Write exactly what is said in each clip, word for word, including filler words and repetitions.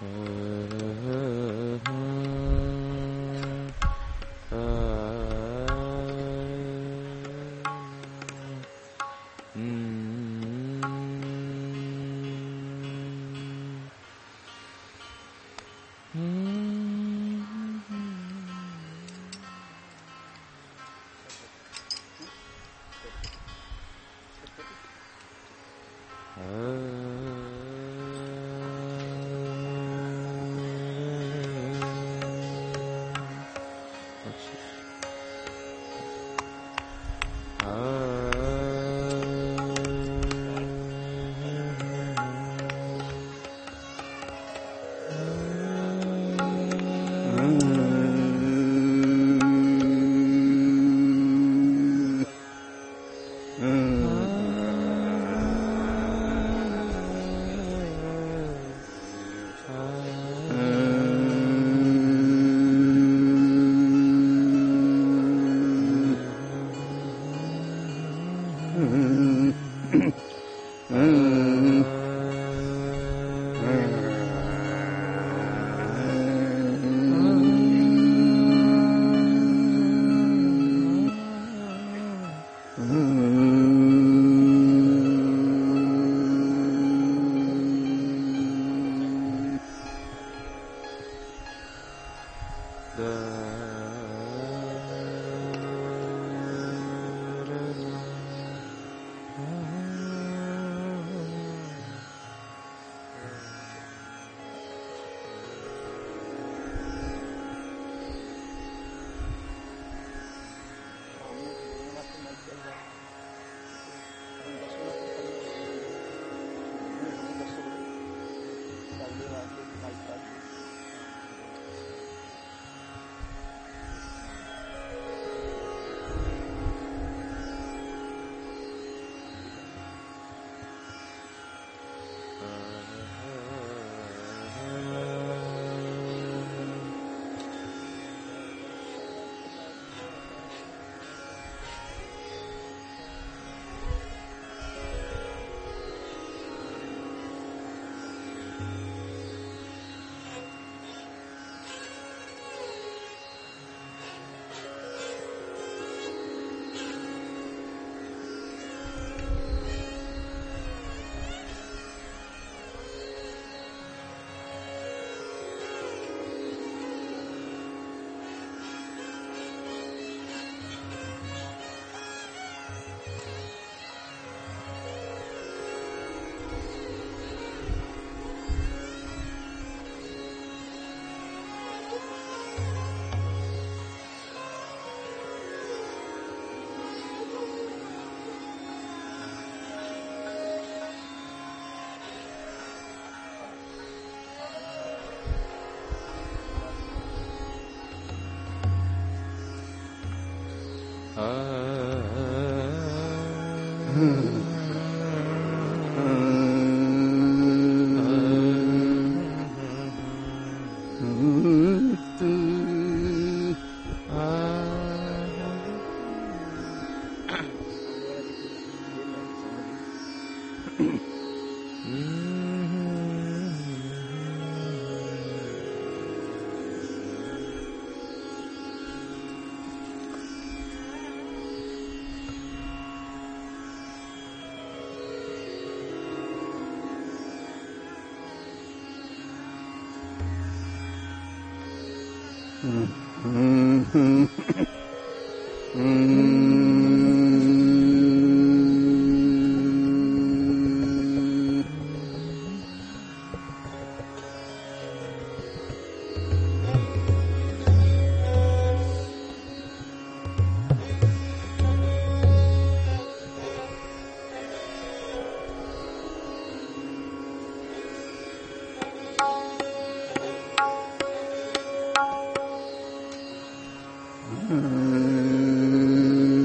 Mm-hmm.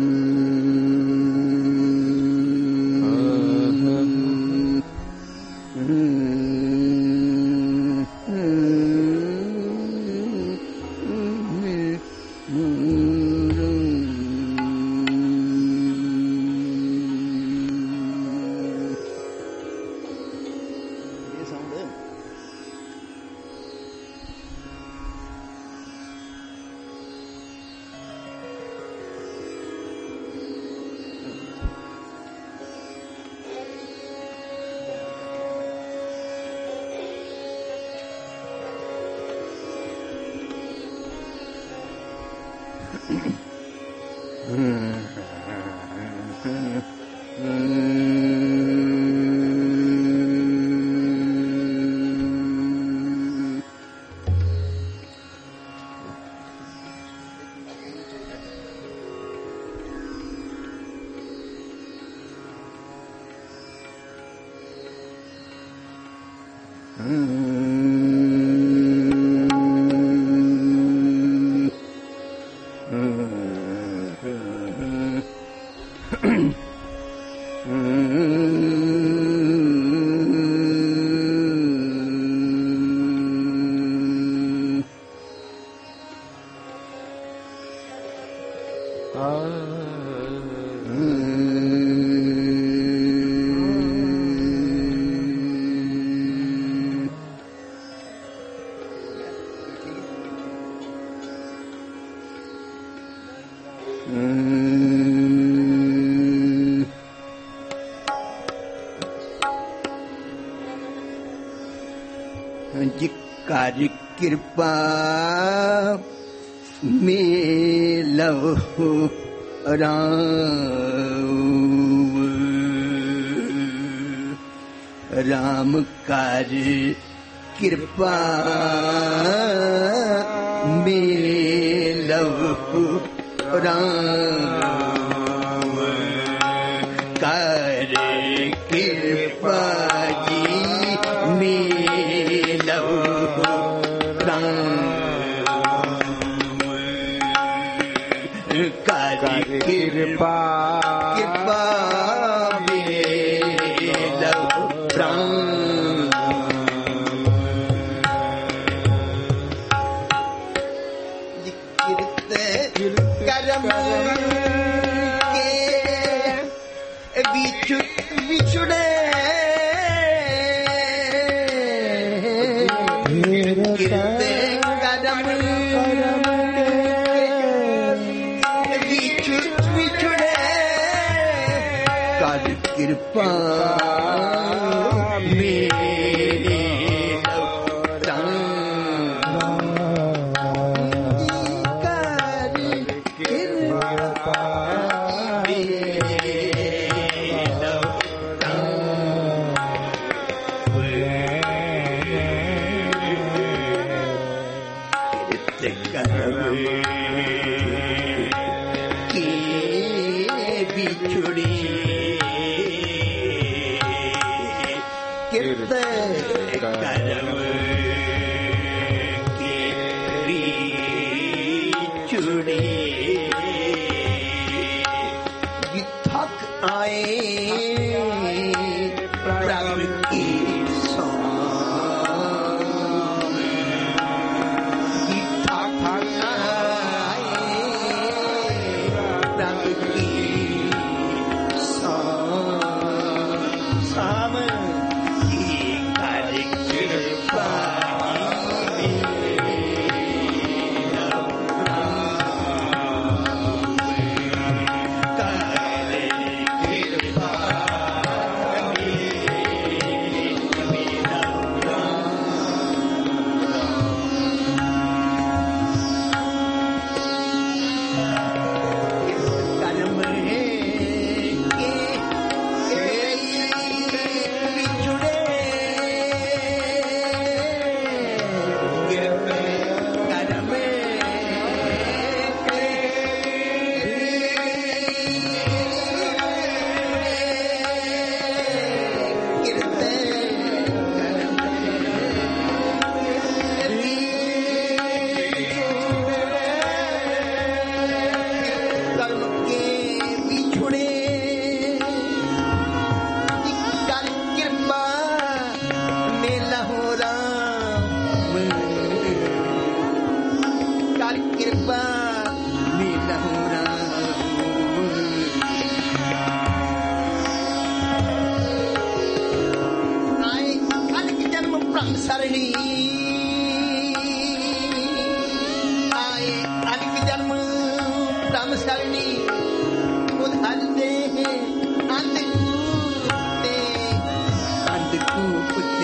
जिकारी कृपा मिलो राम राम कारी कृपा मिलो राम कारी कृपा जी मिलो कृपा कृपा मिलो राम कर्म के बिछु बिछुड़े गिरते कर्म कृपा मेरे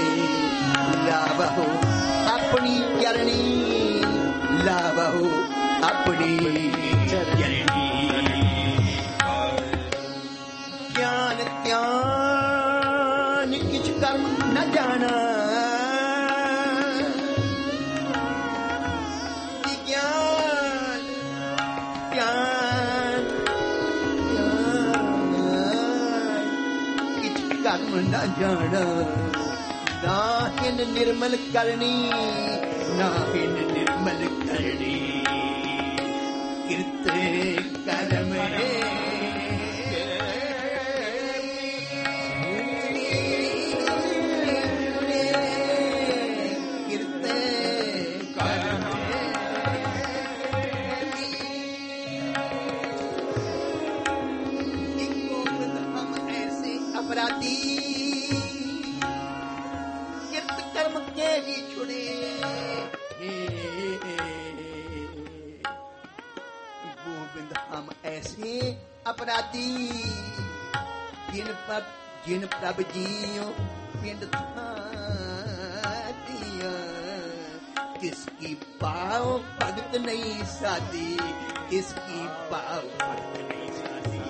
अपनी चरणी लावहो ਆਪਣੀ ਚਰਣੀ ਗਿਆਨ ਧਿਆਨ ਕਿਛ ਕਰਮ ਨ ਜਾਣਾ ਗਿਆਨ ਧਿਆਨ ਕਿਛ ਕਰਮ ਨ ਜਾਣਾ ਨਾ ਹਿਨ ਨਿਰਮਲ ਕਰਨੀ ਨਾ ਹਿਨ ਨਿਰਮਲ ਕਰਨੀ ਕਿਰਤ ਕਰਮ ਕਿਰਤ ਕਰਮ ਇੱਕੋ ਹਮ ਐਸੇ ਅਪਰਾਧੀ के भी छुड़े गोविंद हम ऐसे अपराधी जिन पर जिन प्रभ जियो पिंड दिया किसकी पाव भगत नहीं साधी किसकी पाव भगत नहीं साधी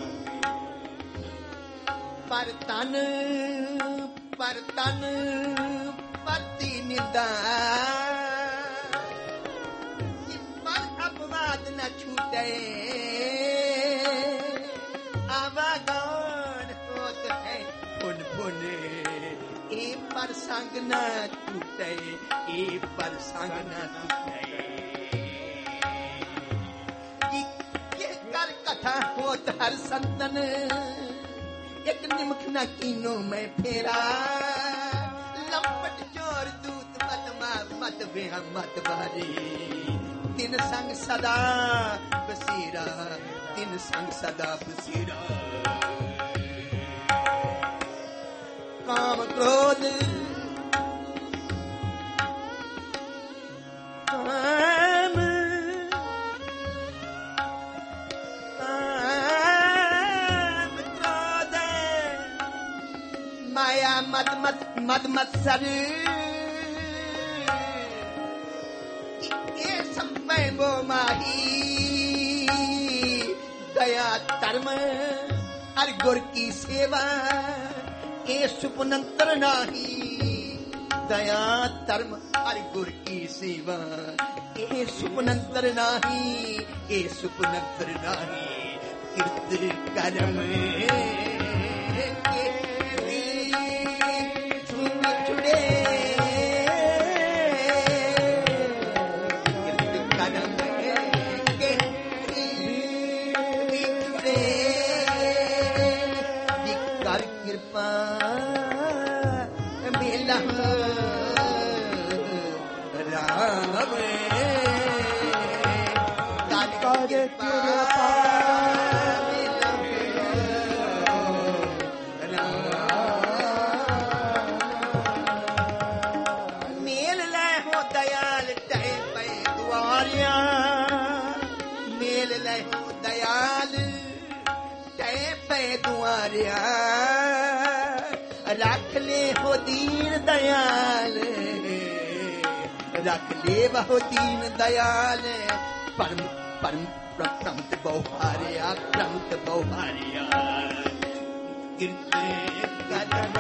पर तन पर तन पति निंदा पर अपवाद न छूटे आवागौन होत है पुन पुन ए पर संग न टूटे ए पर संग न टूटे ये कर कथा होत हर संतन एक निमख न कीनो मैं फेरा लंपट चोर दूत मत मार मत बेहा मत बारी तिन संग सदा बसीरा तिन संग सदा बसीरा काम क्रोध काम काम क्रोध माया मत मत मद मत्सर ये सब मैं वो माही दया धर्म और गुर की सेवा ये सुपनंतर नाही दया धर्म और गुर की सेवा ये सुपनंतर नाही ये सुपनंतर नाही कीर्त कर्म रख ले हो दीन दयाल रख ले वो दीन दयाल परम परम प्रमत बहुहारिया प्रमत बहुहारिया कीर्त कदम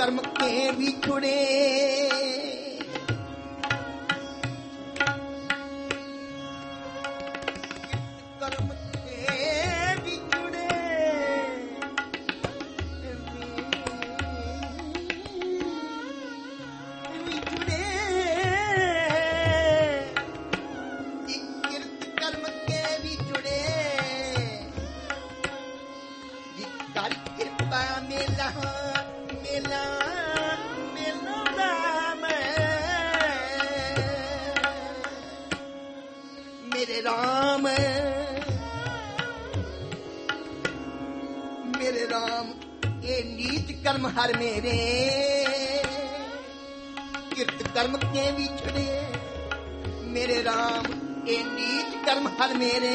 कर्म के बिछुड़े कर्म के बिछुड़े बिछुड़े किर्त कर्म के बिछुड़े कर कृपा मेला मेला मेला राम मेरे राम मेरे राम ये नीच कर्म हर मेरे किरत कर्म के बिछड़े मेरे राम ये नीच कर्म हर मेरे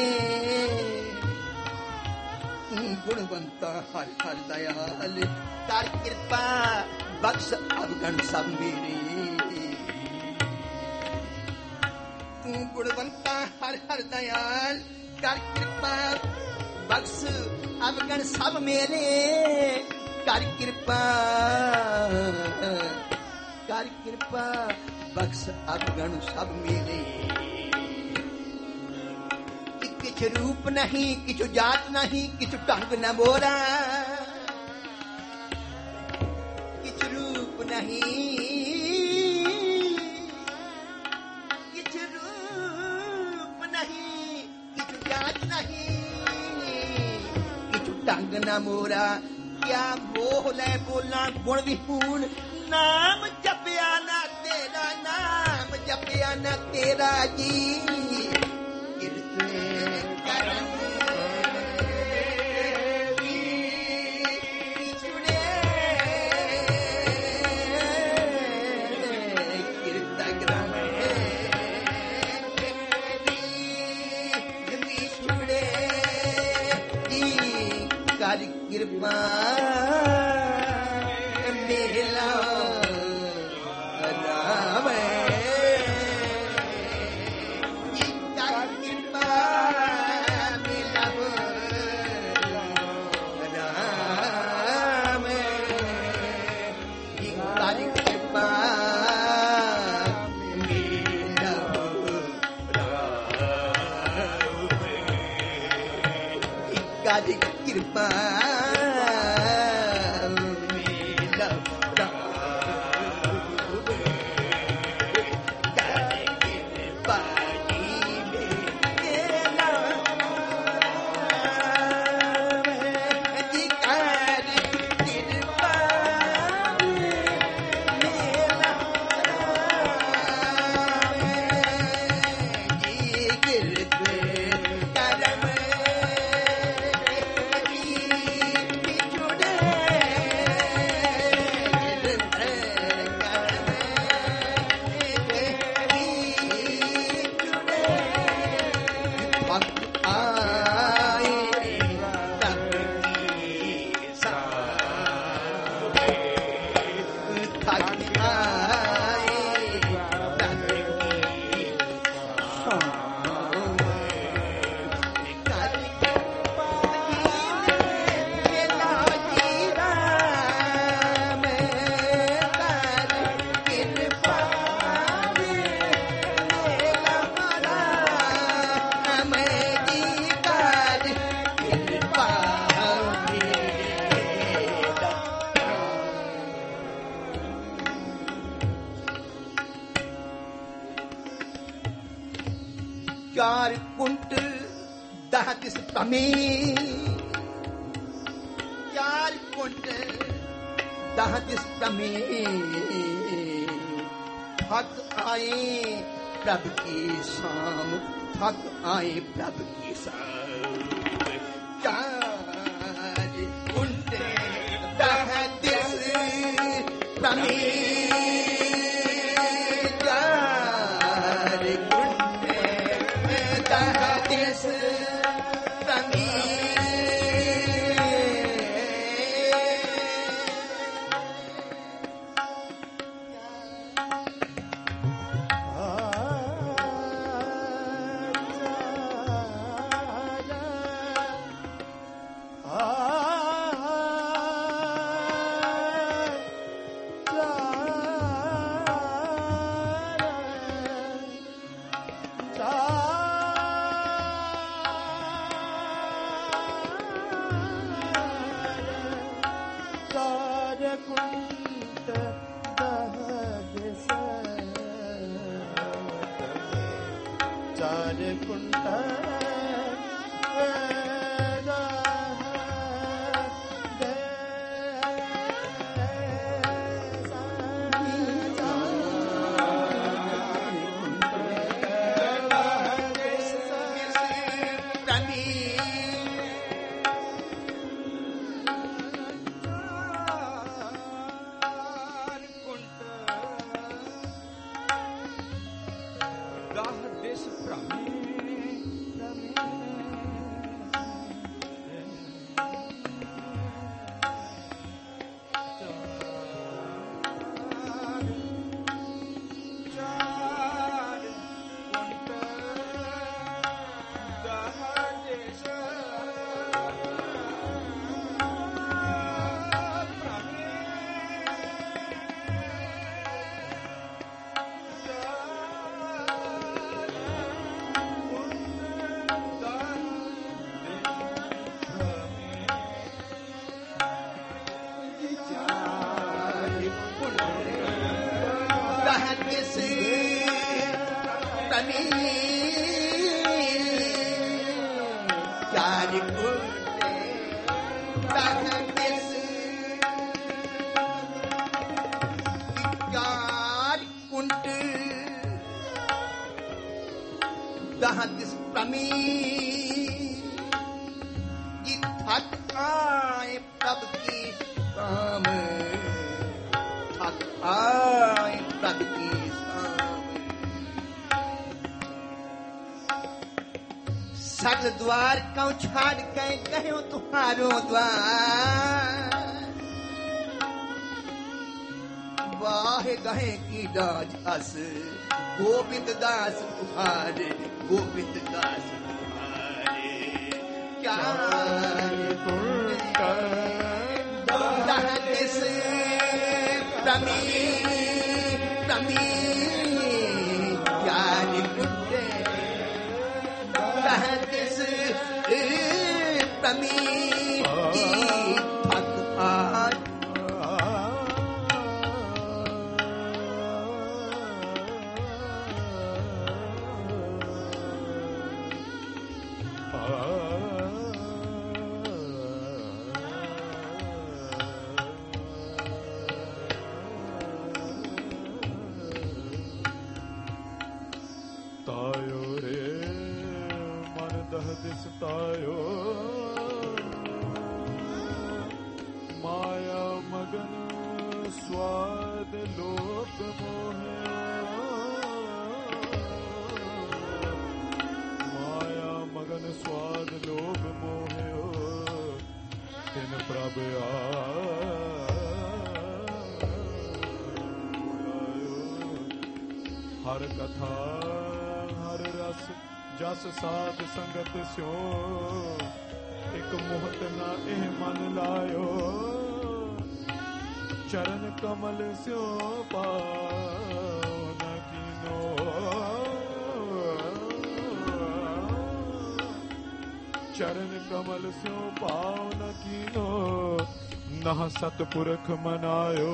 गुणवंता हर हर दयाल कर कृपा बख्श अवगण सब मेरे तू गुणवंता हर हर दयाल कर कृपा बख्श अवगण सब मेरे कर कृपा कर कृपा बख्श अवगण सब मेरे किछु रूप नहीं किछु जात नहीं किछु ढंग न मोरा किछु रूप नहीं किछु रूप नहीं किछु जात नहीं किछु ढंग न मोरा क्या मोह ले बोला गुण विपूर्ण नाम जपया ना तेरा नाम जपया ना तेरा जी कर्म बिछुड़े किरत कर्म बिछुड़े कर कृपा मेला राम कृपा चार कुंट दह दिस तमी चार कुंट दह दिस तमी थक आए प्रभु की शाम थक आए प्रभु की शाम चार कुंट दह दिस तमी द्वार कौ छाड़ के कहो तुम्हारो द्वार वाह गहे की दाज हस गोविंद दास तुम्हारे गोविंद दास तुम्हारे क्या से प्रमी प्रमी ज्ञान कुटे प्रमी भगवान तायो माया मगन स्वाद लोक मोहे माया मगन स्वाद लोक मोहे तिन प्रभ हर कथा हर रस जस साध संगत स्यो एक मोहत ना एह मन लायो चरण कमल स्यो पाओ न कीनो चरण कमल स्यो पाओ न कीनो नह सतपुरख मनायो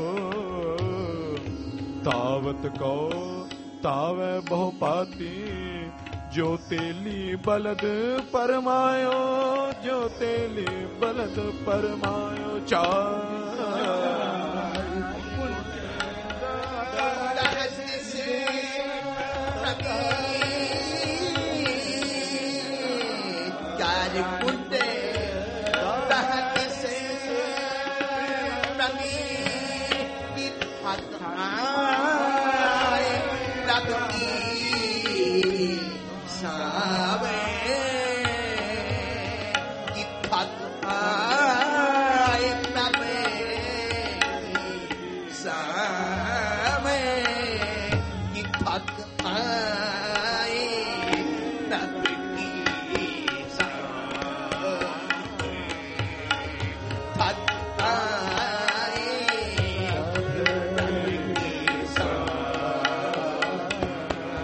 तावत कौ तावै बहु पाती जो तेली बलद परमायो जो तेली बलद परमायो चार कुंडे तहत से प्रमी रब की सावे की थक आए प्रभे सावे की थक आए प्रभ की सावे थक आए प्रभ की सावे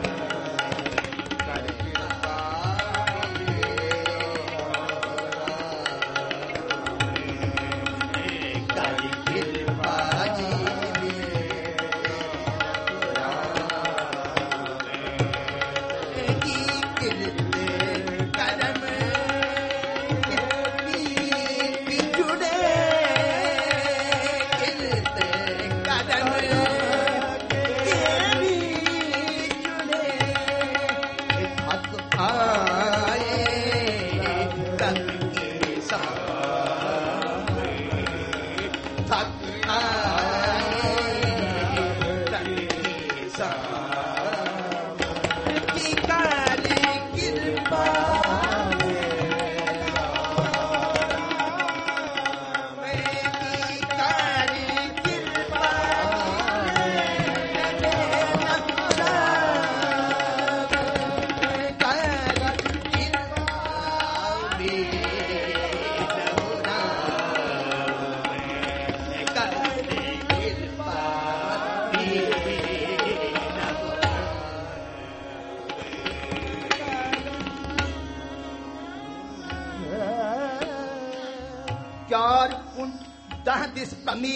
जिस कमी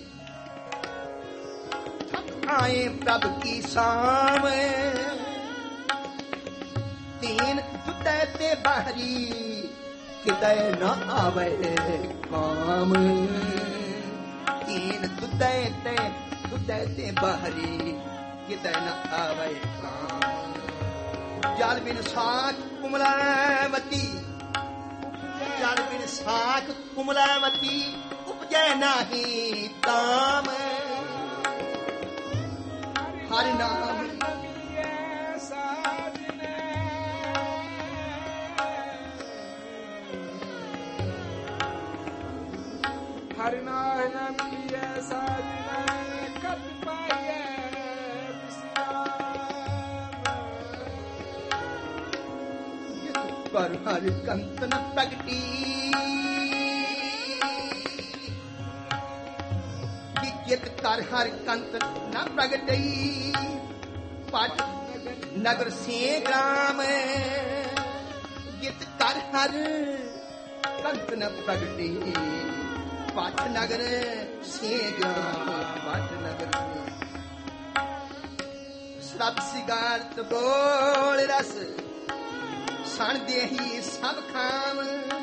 आए प्रभु की शाम तीन तुते ते बाहरी किते न आवे काम तीन तुते ते तुते ते बाहरी किते न आवे काम जल बिन साख कुमलावती जल बिन साख कुमलावती उपजै नाही ताम हरि नाम हरि नाम लिये साजना कत पाए पर हरि कंत न प्रगटी जित कर हर कंत न प्रगटई पट नगर से ग्राम जित कर हर कंत न प्रगटी पट नगर से ग्राम पट नगर सब सिगारत बोल रस सण देही सब खाम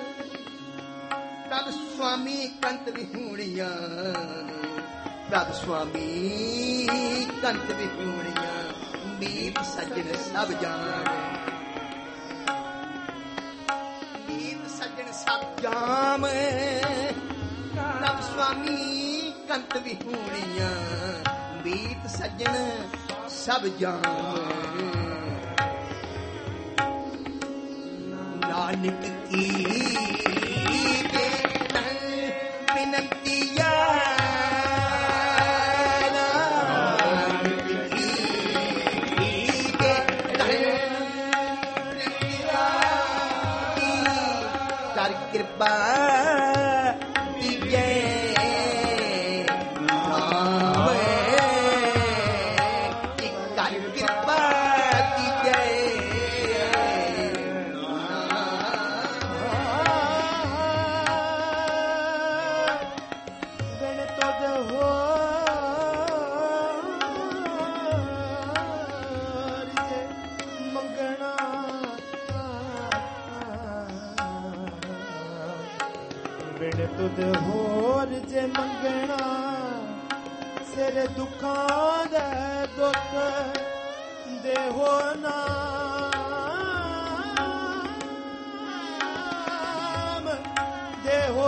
तब स्वामी कंत विहूणिया प्रभ स्वामी कंत विहूणिया मीत सज्जन सब जान मीत सज्जन सब जाम प्रभ स्वामी कंत विहूणिया मीत सज्जन सब जान नानक की विनतिया कृपा कीजे नाम कर कृपा कीजे गण तुझ हो मंगना बिन तुद होर जे मंगना सिर दुखां दे दुख देहो नाम देहो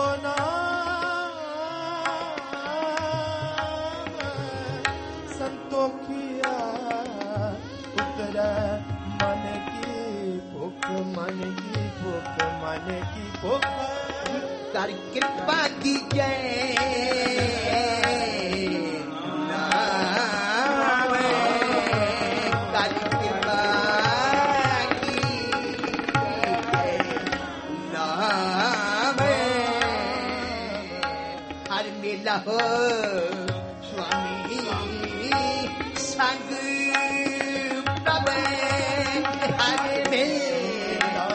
नाम संतोखिया उतर मन की भूख मन की भूख मन की भूख कर कृपा कीजे नाम कर कृपा कीजे नाम हर मेला हो स्वामी संग प्रभ हर मेला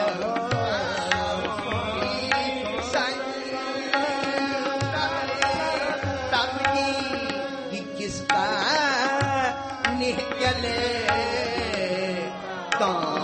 जिसका निहचले ता